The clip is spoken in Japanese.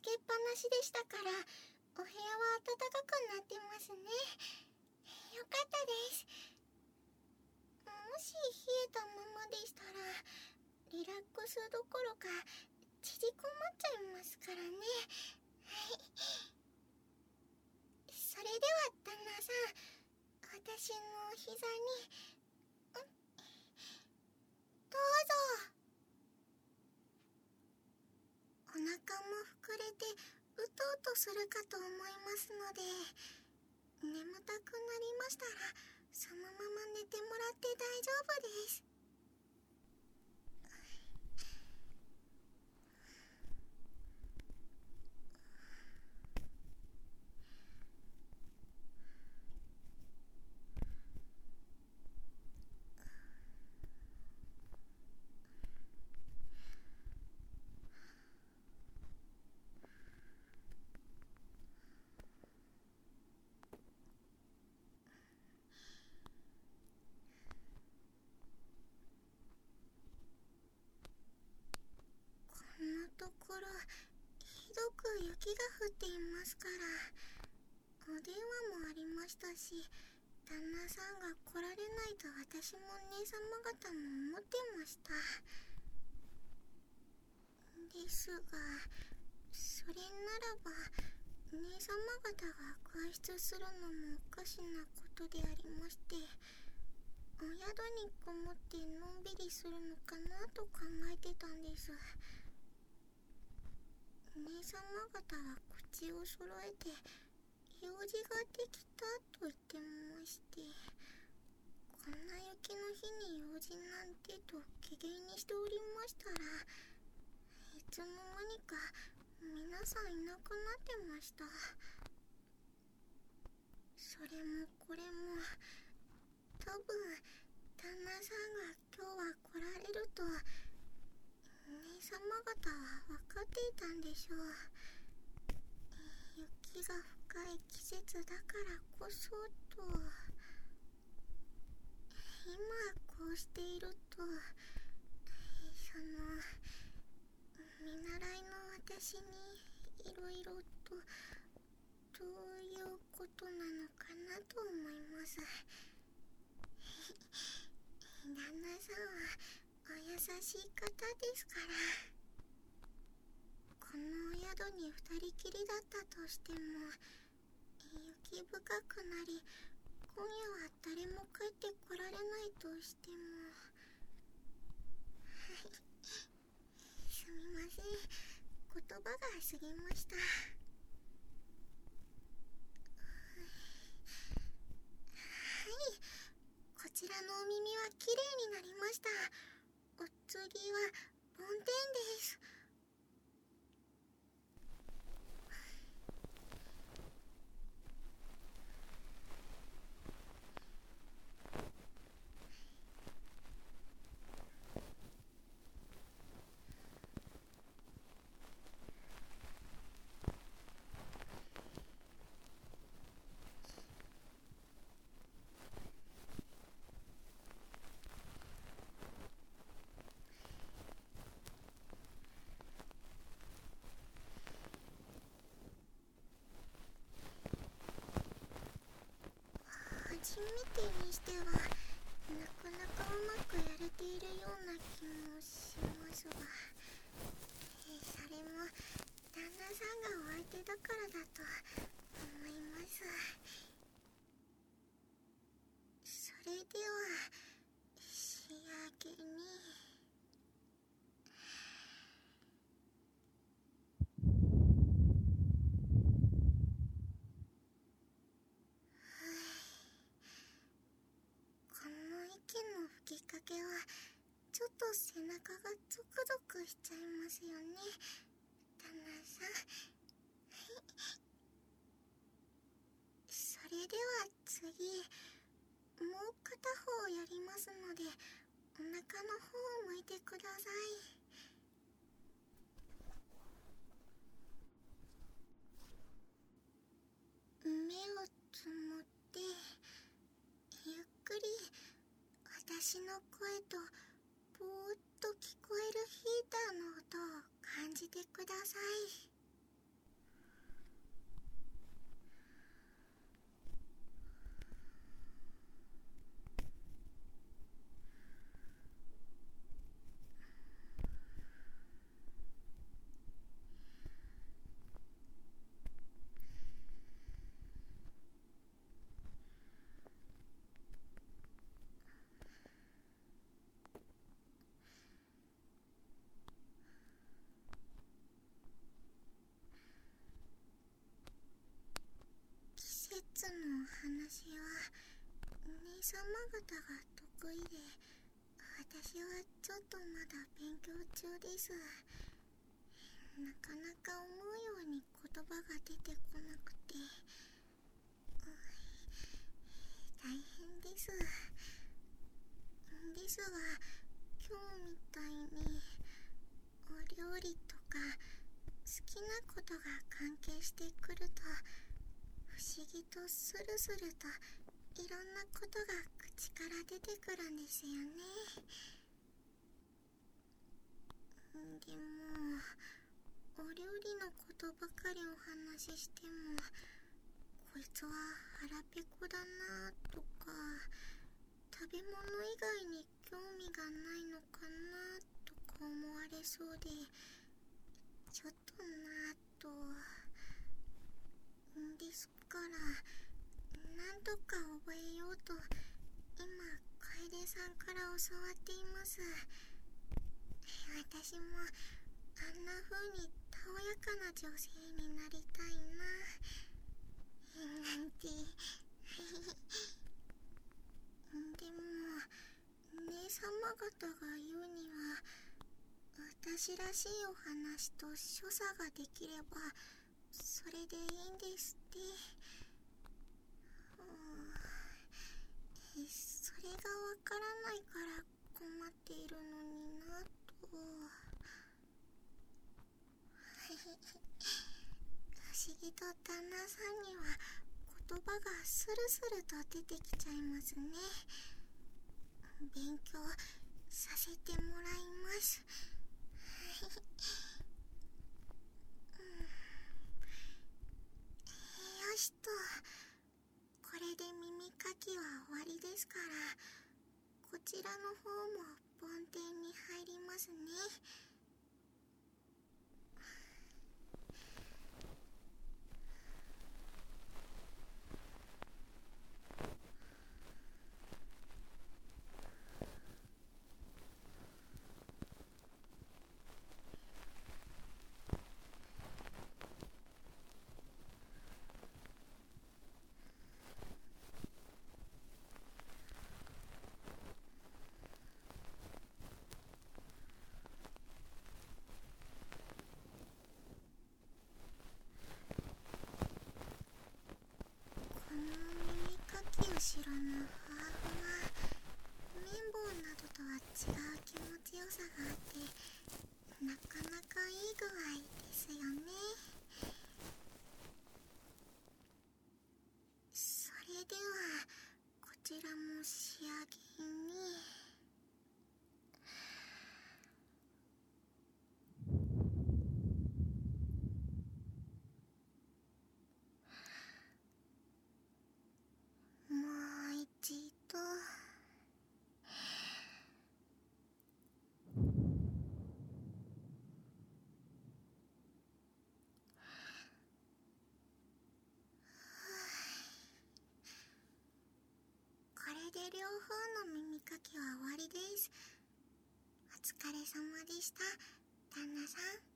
つけっぱなしでしたから、お部屋は暖かくなってますね。よかったです。もし冷えたままでしたら、リラックスどころか縮こまっちゃいますからね。はい。それでは旦那さん、私の膝にどうぞ。お腹も膨れてうとうとするかと思いますので、眠たくなりましたらそのまま寝てもらって大丈夫です。このところひどく雪が降っていますから、お電話もありましたし、旦那さんが来られないと私も姉様方も思ってました。ですが、それならば姉様方が外出するのもおかしなことでありまして、お宿にこもってのんびりするのかなと考えてたんです。姉様方は口を揃えて用事ができたと言ってまして、こんな雪の日に用事なんてと機嫌にしておりましたら、いつの間にか皆さんいなくなってました。それもこれも多分旦那さんが今日は来られると姉様方は分かっていたんでしょう。雪が深い季節だからこそと、今こうしていると、見習いの私にいろいろとどういうことなのかなと思います。旦那さんはお優しい方ですから。このお宿に二人きりだったとしても、雪深くなり今夜は誰も帰ってこられないとしてもすみません、言葉が過ぎました。はい、こちらのお耳はきれいになりました。お次は梵天です。初めてにしてはなかなかうまくやれているような気もしますが、それも旦那さんがお相手だからだと思います。それでは仕上げにこの息の吹きかけはちょっと背中がゾクゾクしちゃいますよね、旦那さん。それでは次、もう片方やりますのでお腹の方を向いてください。目をつむってゆっくり私の声とぼーっと聞こえるヒーターの音を感じてください。 術のお話は姉様方が得意で、私はちょっとまだ勉強中です。なかなか思うように言葉が出てこなくて、大変です。ですが、今日みたいにお料理とか好きなことが関係してくると、不思議とスルスルといろんなことが口から出てくるんですよね。でもお料理のことばかりお話ししても、こいつは腹ペコだなとか、食べ物以外に興味がないのかなとか思われそうで、ちょっとなと。ですから、なんとか覚えようと今楓さんから教わっています。私もあんな風にたおやかな女性になりたいななんてでも姉様方が言うには、私らしいお話と所作ができればそれでいいんですって。それがわからないから困っているのになと。不思議と旦那さんには言葉がスルスルと出てきちゃいますね。勉強させてもらいます。よしと、これで耳かきは終わりですから、こちらの方も梵天に入りますね。この耳かきを知らぬハーフは、綿棒などとは違う気持ちよさがあって、なかなかいい具合ですよね。それではこちらも仕上げに。もう一度。これで両方の耳かきは終わりです。お疲れ様でした、旦那さん。